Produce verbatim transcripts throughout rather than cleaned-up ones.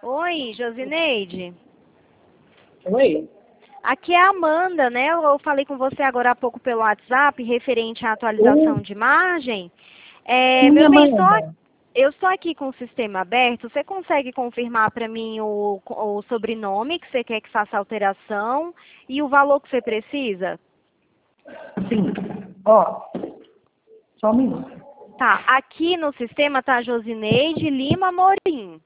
Oi, Josineide. Oi? Aqui é a Amanda, né? Eu falei com você agora há pouco pelo WhatsApp, referente à atualização Oi? de imagem. É, Sim, meu bem, só, Amanda. eu estou aqui com o sistema aberto. Você consegue confirmar para mim o, o sobrenome que você quer que faça a alteração e o valor que você precisa? Sim. Ó, só um minuto. Tá, aqui no sistema tá Josineide Lima Morim.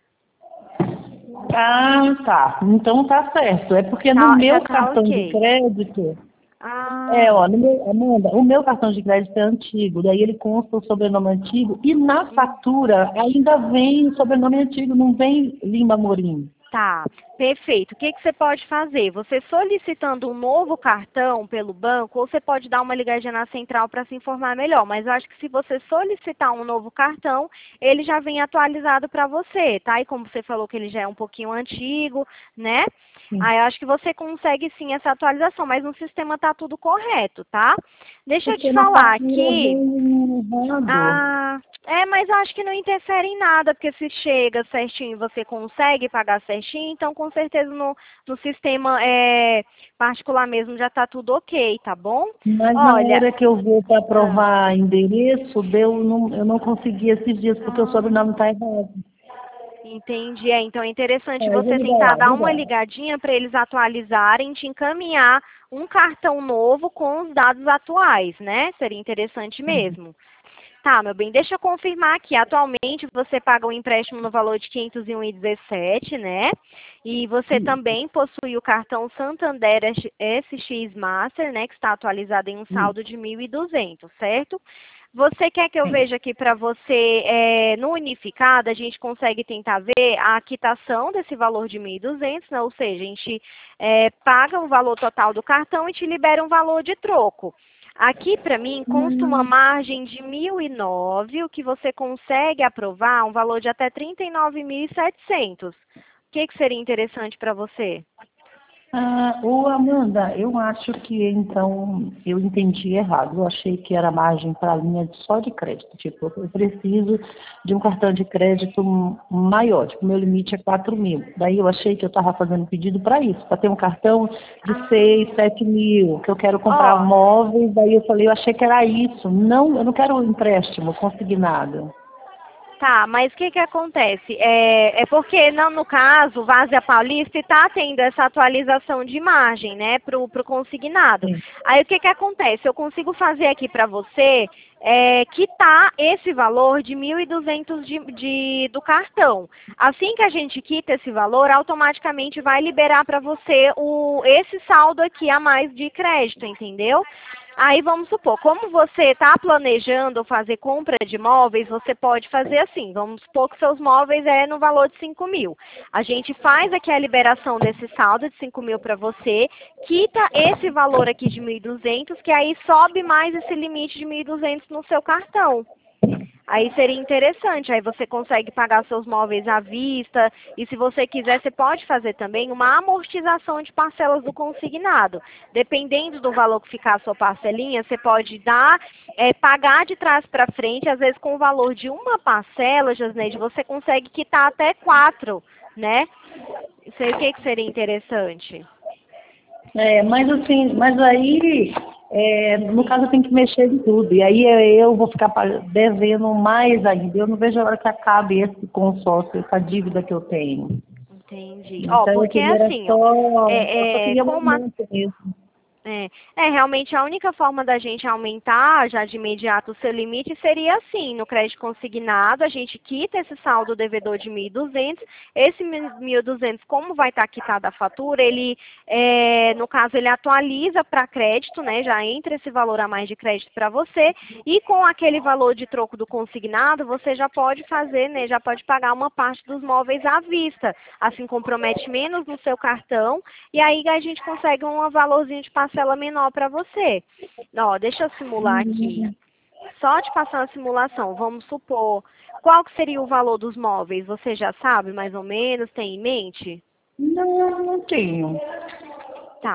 Ah, tá. Então tá certo. É porque no Tá, já meu tá cartão de ok. crédito, é, Ah, ó, no meu, Amanda, o meu cartão de crédito é antigo, daí ele consta o sobrenome antigo e na fatura ainda vem o sobrenome antigo, não vem Lima Morim. tá, perfeito. O que, que você pode fazer? Você solicitando um novo cartão pelo banco, ou você pode dar uma ligadinha na central para se informar melhor. Mas eu acho que se você solicitar um novo cartão, ele já vem atualizado para você, tá? E como você falou que ele já é um pouquinho antigo, né? Sim. Aí eu acho que você consegue sim essa atualização, mas no sistema tá tudo correto, tá? Deixa eu te Porque na falar fatura aqui. vem errado. Ah, é, mas eu acho que não interfere em nada, porque se chega certinho e você consegue pagar certinho, então com certeza no, no sistema é, particular mesmo já está tudo ok, tá bom? Mas na Olha, hora que eu vou para ah, aprovar endereço, deu, não, eu não consegui esses dias porque o sobrenome ah, está errado. entendi. É, então é interessante É, eu vou você ligar tentar lá, dar uma obrigada. ligadinha para eles atualizarem, te encaminhar um cartão novo com os dados atuais, né? Seria interessante mesmo. Tá, meu bem, deixa eu confirmar aqui. Atualmente você paga um empréstimo no valor de quinhentos e um vírgula dezessete, né? E você também possui o cartão Santander S X Master, né? Que está atualizado em um Sim, saldo de mil e duzentos, certo? Você quer que eu sim. veja aqui para você, é, no unificado, a gente consegue tentar ver a quitação desse valor de mil e duzentos, né? Ou seja, a gente é, paga o valor total do cartão e te libera um valor de troco. Aqui, para mim, consta uma Hum, margem de mil e nove, o que você consegue aprovar um valor de até trinta e nove mil e setecentos. O que, que seria interessante para você? ah, ô Amanda, eu acho que então eu entendi errado. Eu achei que era margem para linha só de crédito. Tipo, eu preciso de um cartão de crédito maior. Tipo, meu limite é quatro mil. Daí eu achei que eu estava fazendo pedido para isso, para ter um cartão de seis, Ah, sete mil, que eu quero comprar ó, móveis. Daí eu falei, eu achei que era isso. Não, eu não quero um empréstimo consignado. tá, mas o que que acontece? É, é porque, não, no caso, Várzea Paulista está tendo essa atualização de margem, né, pro, pro consignado. Sim. Aí o que que acontece? Eu consigo fazer aqui para você, é, quitar esse valor de mil e duzentos de, de, do cartão. Assim que a gente quita esse valor, automaticamente vai liberar para você o, esse saldo aqui a mais de crédito, entendeu? Aí vamos supor, como você está planejando fazer compra de móveis, você pode fazer assim, vamos supor que seus móveis é no valor de cinco mil. A gente faz aqui a liberação desse saldo de cinco mil para você, quita esse valor aqui de mil e duzentos, que aí sobe mais esse limite de mil e duzentos no seu cartão. Aí seria interessante, aí você consegue pagar seus móveis à vista, e se você quiser, você pode fazer também uma amortização de parcelas do consignado. Dependendo do valor que ficar a sua parcelinha, você pode dar, é, pagar de trás para frente, às vezes com o valor de uma parcela, Josneide, você consegue quitar até quatro, né? Isso aí, o que, que seria interessante? É, mas assim, mas aí, é, no caso, eu tenho que mexer em tudo. E aí eu eu vou ficar pa- devendo mais ainda. Eu não vejo a hora que acabe esse consórcio, essa dívida que eu tenho. Entendi. Ó, Então eu porque queria era assim, ó, só, eu só é, é, queria um como a aumento mesmo. É, é, realmente a única forma da gente aumentar já de imediato o seu limite seria assim, no crédito consignado, a gente quita esse saldo devedor de mil e duzentos, esse mil e duzentos, como vai estar quitada a fatura, ele, é, no caso, ele atualiza para crédito, né, já entra esse valor a mais de crédito para você, e com aquele valor de troco do consignado, você já pode fazer, né, já pode pagar uma parte dos móveis à vista, assim compromete menos no seu cartão, e aí a gente consegue um valorzinho de parcela menor para você. Ó, deixa eu simular aqui. Só de passar uma simulação, vamos supor, qual que seria o valor dos móveis? Você já sabe, mais ou menos, tem em mente? Não, não tenho. Tá.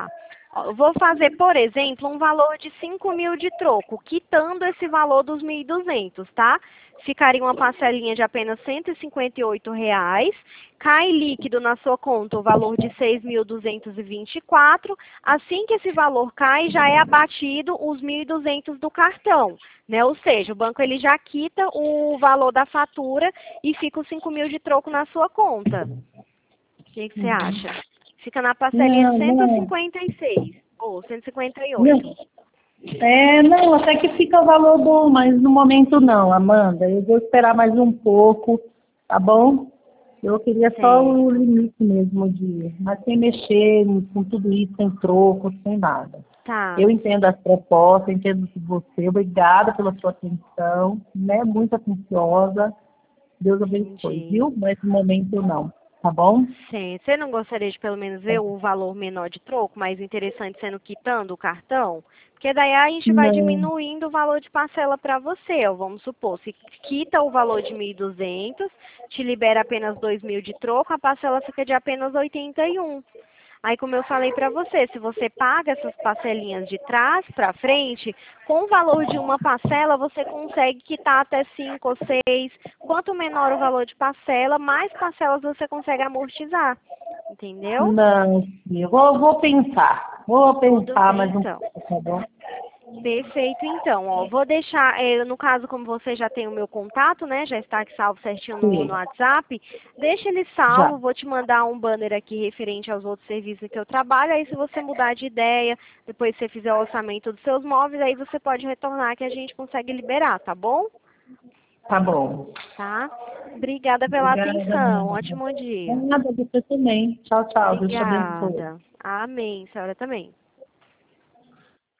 Ó, eu vou fazer, por exemplo, um valor de cinco mil de troco, quitando esse valor dos mil e duzentos, tá? Ficaria uma parcelinha de apenas cento e cinquenta e oito reais. Cai líquido na sua conta o valor de seis mil duzentos e vinte e quatro. Assim que esse valor cai, já é abatido os mil e duzentos do cartão, né? Ou seja, o banco ele já quita o valor da fatura e fica os cinco mil de troco na sua conta. O que que você Uhum. acha? Fica na parcelinha de Não, cento e não, cinquenta e seis ou cento e cinquenta e oito. não. É, não, até que fica o valor bom, mas no momento não, Amanda. Eu vou esperar mais um pouco, tá bom? Eu queria só o Certo. limite mesmo de, mas sem mexer com tudo isso, sem troco, sem nada. Tá. Eu entendo as propostas, entendo de você, obrigada pela sua atenção, né? Muito atenciosa. Deus abençoe, Entendi. viu? Mas no momento não, tá bom? Sim. Você não gostaria de pelo menos ver o valor menor de troco, mais interessante sendo quitando o cartão? Porque daí a gente vai Não. diminuindo o valor de parcela para você. Ó, vamos supor, se quita o valor de mil e duzentos, te libera apenas dois mil de troco, a parcela fica de apenas oitenta e um. Aí, como eu falei para você, se você paga essas parcelinhas de trás para frente, com o valor de uma parcela, você consegue quitar até cinco ou seis. Quanto menor o valor de parcela, mais parcelas você consegue amortizar. Entendeu? Não, eu vou, vou pensar. Vou Tudo pensar bem, mais um então. pouco, tá bom? Perfeito, então, ó, vou deixar, eh, no caso, como você já tem o meu contato, né, já está aqui salvo certinho no, no Sim, WhatsApp, deixa ele já. salvo, vou te mandar um banner aqui referente aos outros serviços que eu trabalho, aí se você mudar de ideia, depois você fizer o orçamento dos seus móveis, aí você pode retornar que a gente consegue liberar, tá bom? Tá bom. Tá? Obrigada pela Obrigada, atenção, Amanda. ótimo dia. Nada, você também. Tchau, tchau. Deus te abençoe. Obrigada. Amém, senhora também.